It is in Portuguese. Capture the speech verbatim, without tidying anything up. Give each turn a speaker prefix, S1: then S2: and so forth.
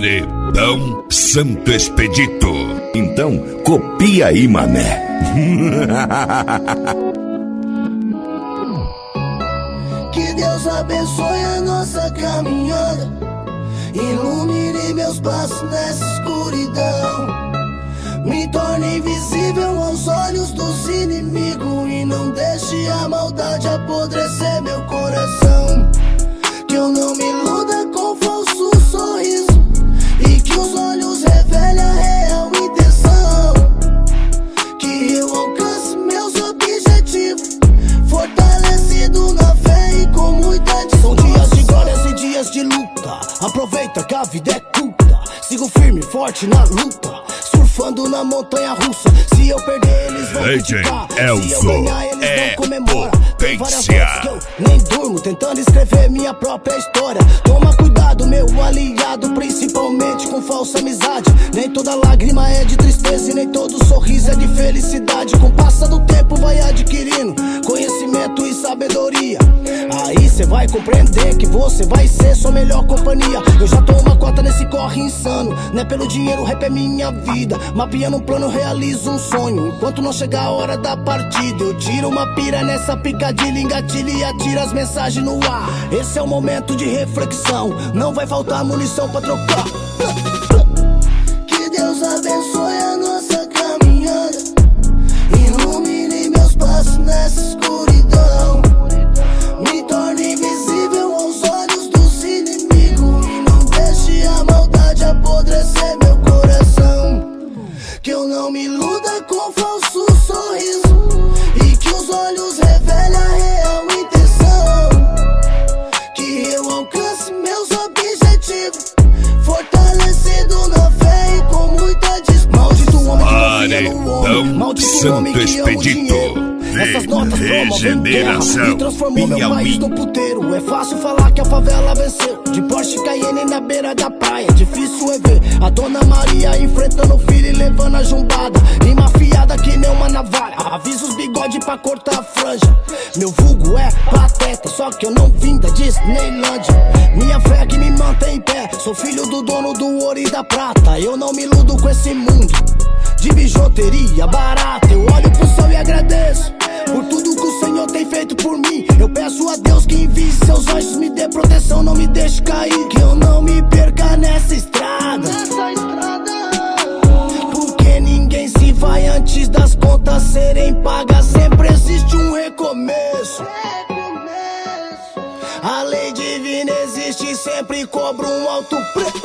S1: Paredão Santo Expedito.
S2: Então, copia aí, mané.
S3: Que Deus abençoe a nossa caminhada, ilumine meus passos nessa escuridão, me torne invisível aos olhos dos inimigos e não deixe a maldade apodrecer meu coração. Que eu não me iluda com falso sorriso e que os olhos revelem a real intenção, que eu alcance meus objetivos, fortalecido na fé e com muita disposição. São dias de glórias e dias de luta, aproveita que a vida é curta, sigo firme, forte na luta, surfando na montanha russa. Se eu perder, eles vão criticar. Se eu ganhar, eles
S1: é
S3: não comemoram. Tem várias vezes que eu nem durmo, tentando escrever minha própria história. Toma cuidado, meu aliado, principalmente com falsa amizade. Nem toda lágrima é de tristeza e nem todo sorriso é de felicidade. Com o passar do tempo vai adquirindo conhecimento e sabedoria, aí cê vai compreender que você vai ser sua melhor companhia. Eu já tô uma cota nesse corre insano, não é pelo dinheiro, rap é minha vida. Mapeando um plano, realizo um sonho. Enquanto não chegar a hora da partida, eu tiro uma pira nessa picadilha, engatilha e atira as mensagens no ar. Esse é o momento de reflexão, não vai faltar munição pra trocar. Que Deus abençoe a nossa caminhada, ilumine meus passos nessa escuridão, me torne invisível aos olhos dos inimigos e não deixe a maldade apodrecer meu coração. Que eu não me iluda com falso sorriso e que os olhos revelem a real intenção, que eu alcance meus objetivos, fortalecido na fé e com muita disposição. Maldito homem que confia no homem, maldito homem que ama o dinheiro. Essas notas promovem guerra e transformou meu país no puteiro. É fácil falar que a favela venceu, de Porsche Cayenne na beira da praia. Difícil é ver a Dona Maria enfrentando o filho e levando a jumbada, e mafiada que nem uma navalha. Avisa os bigode pra cortar a franja. Meu vulgo é pateta, só que eu não vim da Disneylândia. Minha fé é que me mantém em pé, sou filho do dono do ouro e da prata. Eu não me iludo com esse mundo de bijuteria barata. Eu olho pro céu e agradeço por tudo que o Senhor tem feito por mim. Eu peço a Deus que envie seus anjos, me dê proteção, não me deixe cair. Que eu não me perca nessa estrada, nessa estrada, porque ninguém se vai antes das contas serem pagas. Sempre existe um recomeço, recomeço. A lei divina existe e sempre cobra um alto preço.